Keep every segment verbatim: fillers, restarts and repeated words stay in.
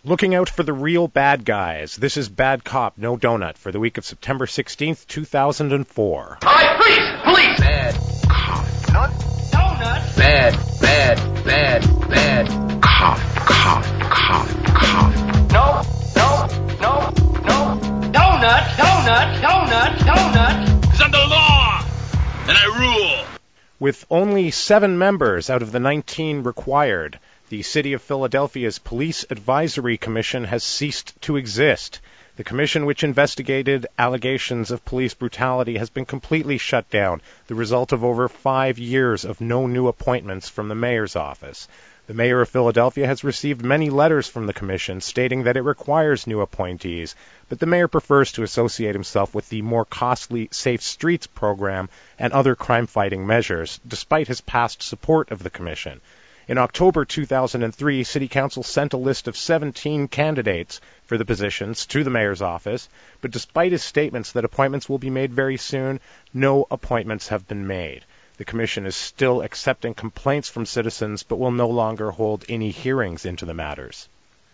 Looking out for the real bad guys. This is Bad Cop, No Donut for the week of September sixteenth, two thousand four. All right, police! Police! Bad cop. Not donut. Bad, bad, bad, bad. Cop, cop, cop, cop. No, no, no, no. Donut, donut, donut, donut. Because I'm the law, and I rule. With only seven members out of the nineteen required, the City of Philadelphia's Police Advisory Commission has ceased to exist. The commission, which investigated allegations of police brutality, has been completely shut down, the result of over five years of no new appointments from the mayor's office. The mayor of Philadelphia has received many letters from the commission stating that it requires new appointees, but the mayor prefers to associate himself with the more costly Safe Streets program and other crime-fighting measures, despite his past support of the commission. In October two thousand three, City Council sent a list of seventeen candidates for the positions to the mayor's office, but despite his statements that appointments will be made very soon, no appointments have been made. The commission is still accepting complaints from citizens, but will no longer hold any hearings into the matters.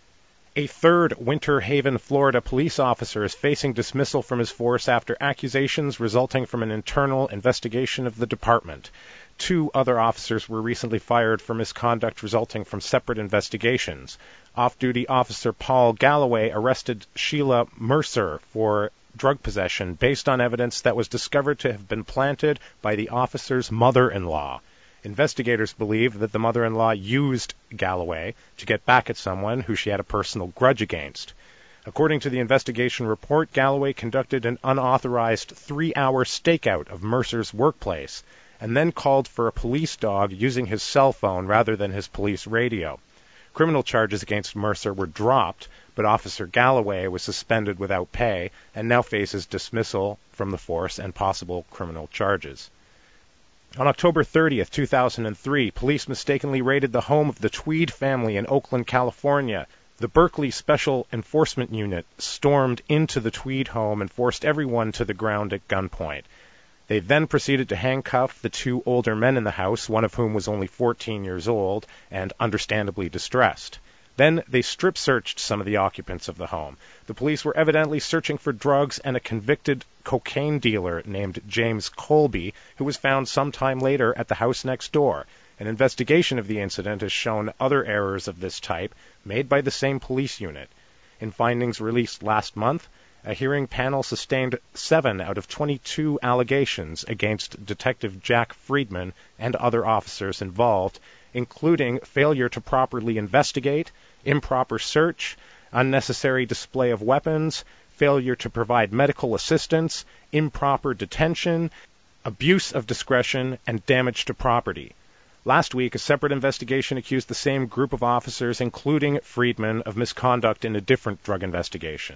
A third Winter Haven, Florida police officer is facing dismissal from his force after accusations resulting from an internal investigation of the department. Two other officers were recently fired for misconduct resulting from separate investigations. Off-duty officer Paul Galloway arrested Sheila Mercer for drug possession based on evidence that was discovered to have been planted by the officer's mother-in-law. Investigators believe that the mother-in-law used Galloway to get back at someone who she had a personal grudge against. According to the investigation report, Galloway conducted an unauthorized three-hour stakeout of Mercer's workplace and then called for a police dog using his cell phone rather than his police radio. Criminal charges against Mercer were dropped, but Officer Galloway was suspended without pay and now faces dismissal from the force and possible criminal charges. On October thirtieth, two thousand three, police mistakenly raided the home of the Tweed family in Oakland, California. The Berkeley Special Enforcement Unit stormed into the Tweed home and forced everyone to the ground at gunpoint. They then proceeded to handcuff the two older men in the house, one of whom was only fourteen years old and understandably distressed. Then they strip-searched some of the occupants of the home. The police were evidently searching for drugs and a convicted cocaine dealer named James Colby, who was found sometime later at the house next door. An investigation of the incident has shown other errors of this type made by the same police unit. In findings released last month, a hearing panel sustained seven out of twenty-two allegations against Detective Jack Friedman and other officers involved, including failure to properly investigate, improper search, unnecessary display of weapons, failure to provide medical assistance, improper detention, abuse of discretion, and damage to property. Last week, a separate investigation accused the same group of officers, including Friedman, of misconduct in a different drug investigation.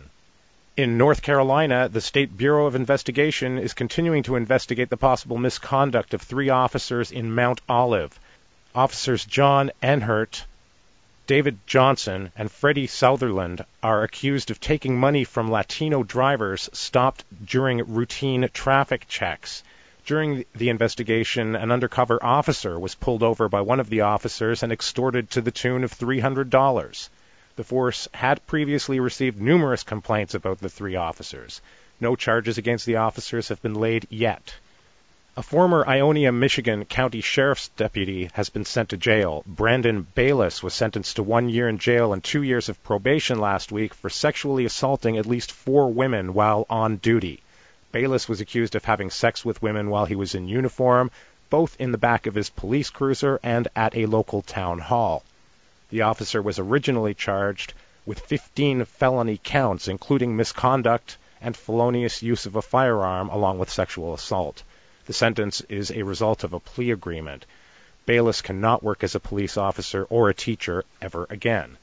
In North Carolina, the State Bureau of Investigation is continuing to investigate the possible misconduct of three officers in Mount Olive. Officers John Enhert, David Johnson, and Freddie Sutherland are accused of taking money from Latino drivers stopped during routine traffic checks. During the investigation, an undercover officer was pulled over by one of the officers and extorted to the tune of three hundred dollars. The force had previously received numerous complaints about the three officers. No charges against the officers have been laid yet. A former Ionia, Michigan County Sheriff's deputy has been sent to jail. Brandon Bayless was sentenced to one year in jail and two years of probation last week for sexually assaulting at least four women while on duty. Bayless was accused of having sex with women while he was in uniform, both in the back of his police cruiser and at a local town hall. The officer was originally charged with fifteen felony counts, including misconduct and felonious use of a firearm, along with sexual assault. The sentence is a result of a plea agreement. Bayless cannot work as a police officer or a teacher ever again.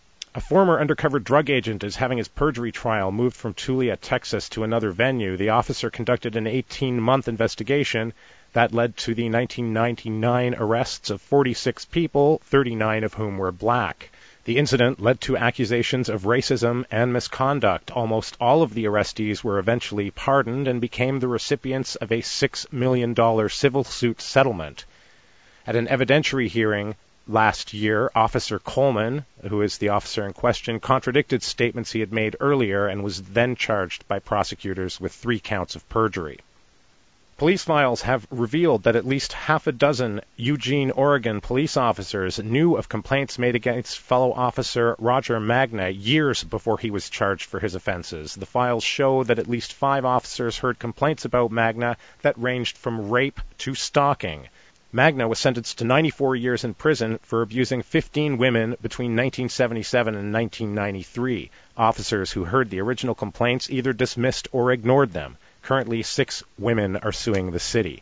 A former undercover drug agent is having his perjury trial moved from Tulia, Texas to another venue. The officer conducted an eighteen-month investigation that led to the nineteen ninety-nine arrests of forty-six people, thirty-nine of whom were black. The incident led to accusations of racism and misconduct. Almost all of the arrestees were eventually pardoned and became the recipients of a six million dollars civil suit settlement. At an evidentiary hearing Last year, Officer Coleman, who is the officer in question, contradicted statements he had made earlier and was then charged by prosecutors with three counts of perjury. Police files have revealed that at least half a dozen Eugene, Oregon police officers knew of complaints made against fellow officer Roger Magna years before he was charged for his offenses. The files show that at least five officers heard complaints about Magna that ranged from rape to stalking. Magna was sentenced to ninety-four years in prison for abusing fifteen women between nineteen seventy-seven and nineteen ninety-three. Officers who heard the original complaints either dismissed or ignored them. Currently, six women are suing the city.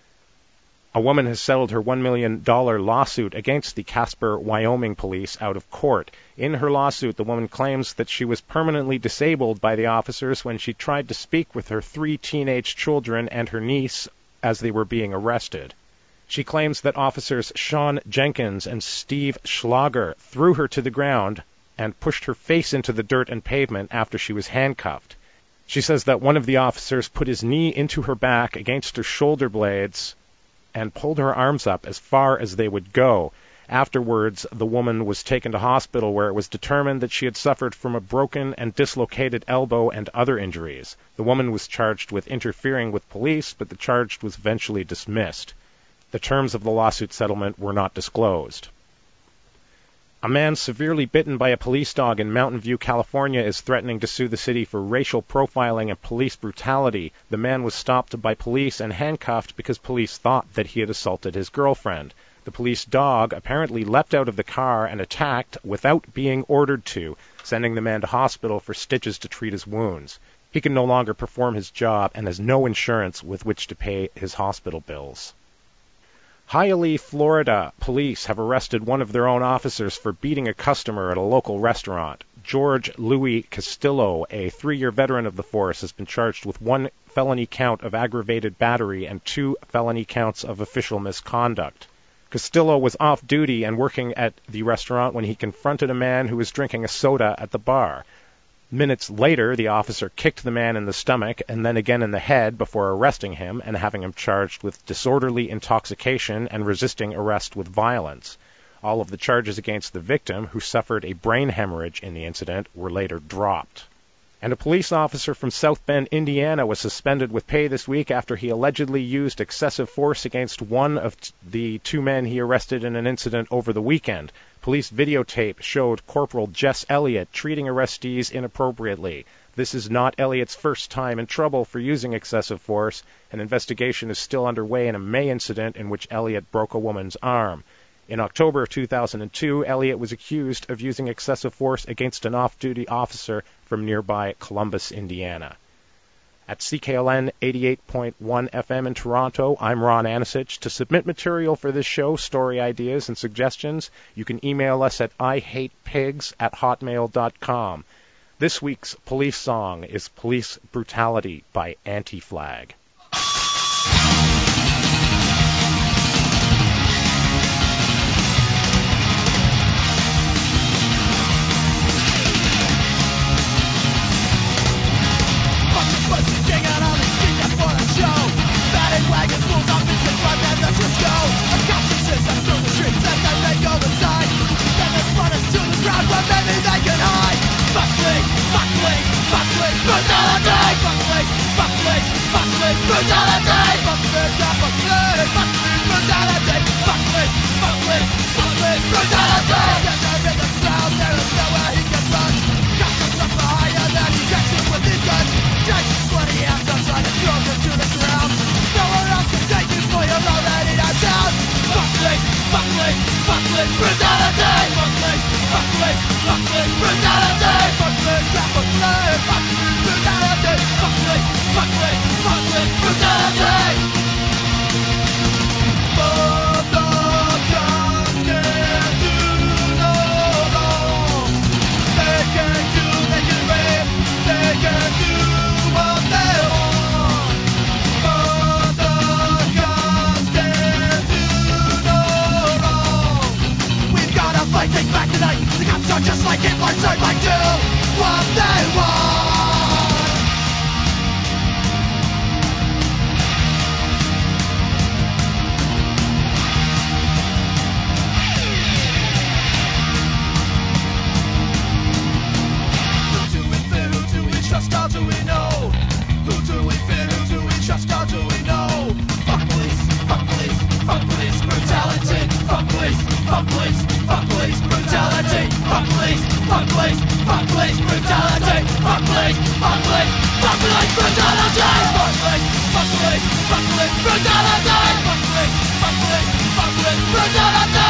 A woman has settled her one million dollars lawsuit against the Casper, Wyoming police out of court. In her lawsuit, the woman claims that she was permanently disabled by the officers when she tried to speak with her three teenage children and her niece as they were being arrested. She claims that officers Sean Jenkins and Steve Schlager threw her to the ground and pushed her face into the dirt and pavement after she was handcuffed. She says that one of the officers put his knee into her back against her shoulder blades and pulled her arms up as far as they would go. Afterwards, the woman was taken to hospital where it was determined that she had suffered from a broken and dislocated elbow and other injuries. The woman was charged with interfering with police, but the charge was eventually dismissed. The terms of the lawsuit settlement were not disclosed. A man severely bitten by a police dog in Mountain View, California, is threatening to sue the city for racial profiling and police brutality. The man was stopped by police and handcuffed because police thought that he had assaulted his girlfriend. The police dog apparently leapt out of the car and attacked without being ordered to, sending the man to hospital for stitches to treat his wounds. He can no longer perform his job and has no insurance with which to pay his hospital bills. Hialeah, Florida, police have arrested one of their own officers for beating a customer at a local restaurant. George Louis Castillo, a three-year veteran of the force, has been charged with one felony count of aggravated battery and two felony counts of official misconduct. Castillo was off duty and working at the restaurant when he confronted a man who was drinking a soda at the bar. Minutes later, the officer kicked the man in the stomach and then again in the head before arresting him and having him charged with disorderly intoxication and resisting arrest with violence. All of the charges against the victim, who suffered a brain hemorrhage in the incident, were later dropped. And a police officer from South Bend, Indiana, was suspended with pay this week after he allegedly used excessive force against one of t- the two men he arrested in an incident over the weekend. Police videotape showed Corporal Jess Elliott treating arrestees inappropriately. This is not Elliott's first time in trouble for using excessive force. An investigation is still underway in a May incident in which Elliott broke a woman's arm. In October of two thousand two, Elliott was accused of using excessive force against an off-duty officer from nearby Columbus, Indiana. At C K L N eighty-eight point one F M in Toronto, I'm Ron Anisich. To submit material for this show, story ideas, and suggestions, you can email us at I hate pigs at hotmail dot com. This week's police song is Police Brutality by Anti-Flag. How do we know? Who do we fear? Who do we trust? How do we know? Fuck police, fuck police, fuck police brutality. Fuck police, fuck police, fuck police brutality. Fuck police, fuck police, fuck police brutality. Fuck police, fuck police, fuck police brutality. Fuck police, fuck police, fuck police brutality. Fuck police, fuck police, fuck police brutality.